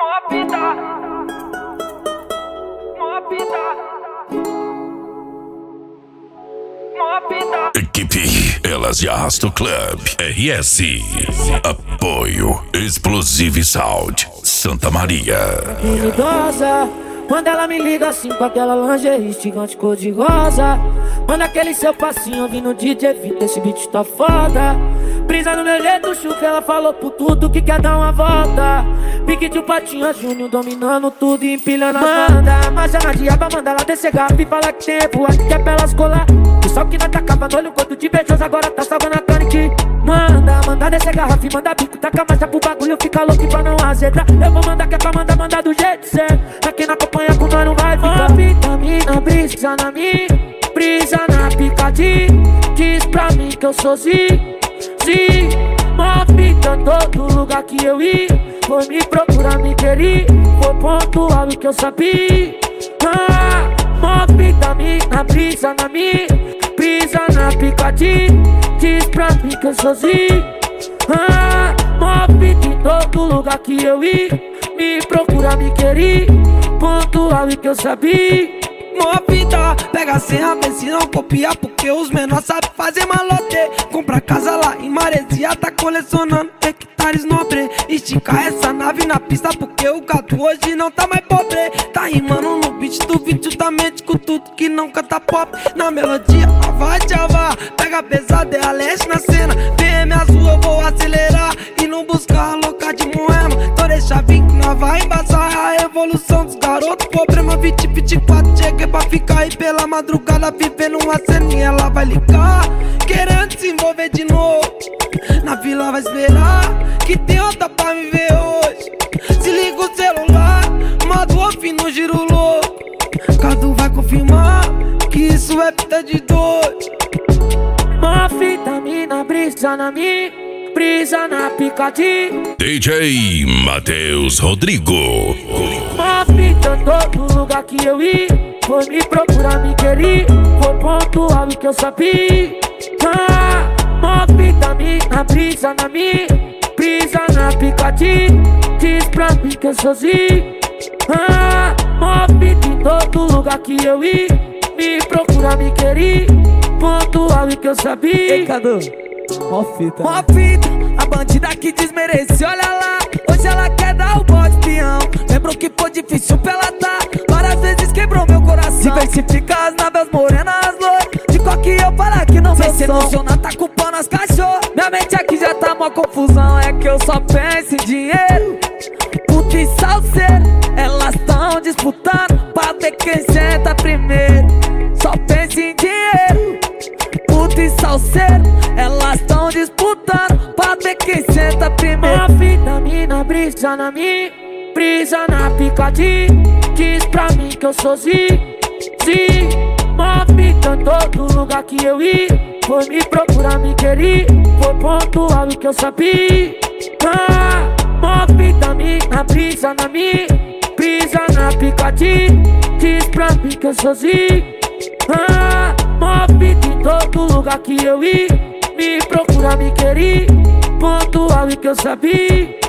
Equipe Elas e Arrasto Club RS. Apoio Explosive Sound Santa Maria. Perigosa, quando ela me liga assim com aquela lingerie gigante cor de rosa. Manda aquele seu passinho ouvindo DJ Vita, esse beat tá foda. Brisa no meu jeito, chuca, ela falou por tudo que quer dar uma volta. Pique de um patinho Júnior dominando tudo e empilhando a banda. Marcha na diaba, manda ela descer garrafa e fala que tem aqui que é pra elas colar. O sol que nós tá cavando, olha o quanto de beijoso, agora tá salvando a tonic. Manda descer garrafa e manda bico, taca marcha pro bagulho, fica louco pra não azedar. Eu vou mandar que é pra mandar do jeito certo. Pra quem não acompanha com nós não vai ficar. Vitamina, brisa na minha, brisa na picadinha. Diz pra mim que eu sou mó fita em todo lugar que eu ir. Foi me procurar, me querer. Foi pontual o que eu sabia. Mó fita na brisa na minha, brisa na picadinha. Diz pra mim que eu sou mó fita em todo lugar que eu ir. Me procurar, me querer. Pontual o que eu sabia. Mó fita, pega a senha, vê se não copia, porque os menores sabem fazer malote. Compra casa lá em Maresia, tá colecionando hectares nobre. Estica essa nave na pista, porque o gato hoje não tá mais pobre. Tá rimando no beat do vídeo, justamente com tudo que não canta pop. Na melodia, vai Java, pega pesado, é a leste na cena. BM azul, eu vou acelerar e não buscar a louca de Moema. Então deixa vir que nós vai embaçar a evolução dos garotos. Problema 2024, cheguei pra ficar e pela madrugada vivendo uma ceninha. Ela vai ligar, querendo se envolver de novo. Na vila vai esperar, que tem outra pra me ver hoje. Se liga o celular, modo off no giro louco. Cadu vai confirmar que isso é fita de dois. Mó vitamina, brisa na minha, brisa na picadinha. DJ Matheus Rodrigo. Mó fita em todo lugar que eu ir. Foi me procurar, me querer. Foi pontual o que eu sabia. Mó vitamina, brisa na minha, brisa na picadinha. Diz pra mim que eu sou mó fita em todo lugar que eu ir. Me procurar, me querer. Pontual o que eu sabia. Ei, Cadu, mó fita, Mó fita, a bandida que desmerece, olha lá. Hoje ela quer dar o bote peão. Lembrou que foi difícil pra ela tá. Várias vezes quebrou meu coração. Diversifica as naves morenas loiras. De qual que eu falar que não vai se emocionar, tá culpando as cachorras. Minha mente aqui já tá mó confusão. É que eu só penso em dinheiro. Puta e salseiro, elas tão disputando pra ver quem senta primeiro. Só penso em dinheiro. Puta e salseiro, elas tão disputando pra ver quem senta primeiro. Mó vitamina, brisa na minha, brisa na picadinha. Diz pra mim que eu sou mó fita em todo lugar que eu ir. Foi me procurar, me querer. Foi pontual o que eu sabia. Mó vitamina, brisa na minha, brisa na picadinha. Diz pra mim que eu sou mó fita em todo lugar que eu ir. Me procurar, me querer. Pontual o que eu sabia.